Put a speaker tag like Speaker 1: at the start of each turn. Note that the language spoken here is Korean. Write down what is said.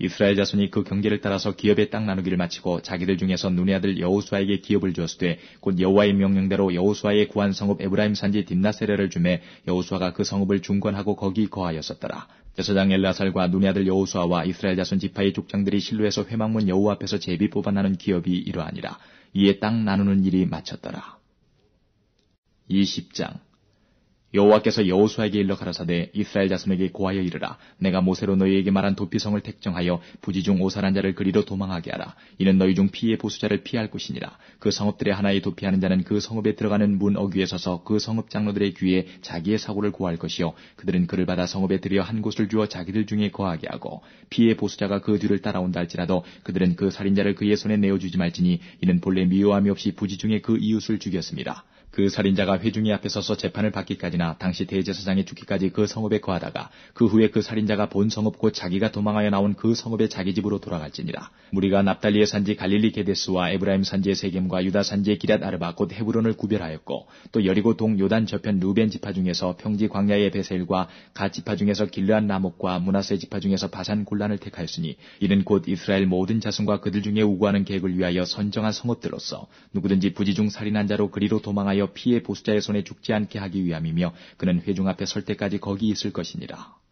Speaker 1: 이스라엘 자손이 그 경계를 따라서 기업의 땅 나누기를 마치고 자기들 중에서 눈의 아들 여호수아에게 기업을 주었으되 곧 여호와의 명령대로 여호수아의 구한 성읍 에브라임 산지 딥나세레를 주매 여호수아가 그 성읍을 중건하고 거기 거하였었더라. 제사장 엘라살과 눈의 아들 여호수아와 이스라엘 자손 지파의 족장들이 실로에서 회막문 여호와 앞에서 제비 뽑아 나눈 기업이 이러하니라. 이에 땅 나누는 일이 마쳤더라. 20장 여호와께서 여호수아에게 일러 가라사대 이스라엘 자손에게 고하여 이르라. 내가 모세로 너희에게 말한 도피성을 택정하여 부지 중 오살한 자를 그리로 도망하게 하라. 이는 너희 중 피의 보수자를 피할 곳이니라. 그 성읍들의 하나에 도피하는 자는 그 성읍에 들어가는 문 어귀에 서서 그 성읍 장로들의 귀에 자기의 사고를 고할 것이요 그들은 그를 받아 성읍에 들여 한 곳을 주어 자기들 중에 거하게 하고 피의 보수자가 그 뒤를 따라온다 할지라도 그들은 그 살인자를 그의 손에 내어주지 말지니 이는 본래 미워함이 없이 부지 중에 그 이웃을 죽였습니다. 그 살인자가 회중이 앞에 서서 재판을 받기까지나 당시 대제사장이 죽기까지 그 성읍에 거하다가 그 후에 그 살인자가 본 성읍 곧 자기가 도망하여 나온 그 성읍의 자기 집으로 돌아갈지니라. 무리가 납달리의 산지 갈릴리 게데스와 에브라임 산지의 세겜과 유다 산지의 기럇 아르바 곧 헤브론을 구별하였고 또 여리고 동 요단 저편 루벤 지파 중에서 평지 광야의 베셀과 갓 지파 중에서 길르앗 라목과 므낫세 지파 중에서 바산 골란을 택하였으니 이는 곧 이스라엘 모든 자손과 그들 중에 우구하는 계획을 위하여 선정한 성읍들로서 누구든지 부지 중 살인한 자로 그리로 도망하여 피의 보수자의 손에 죽지 않게 하기 위함이며 그는 회중 앞에 설 때까지 거기 있을 것이니라.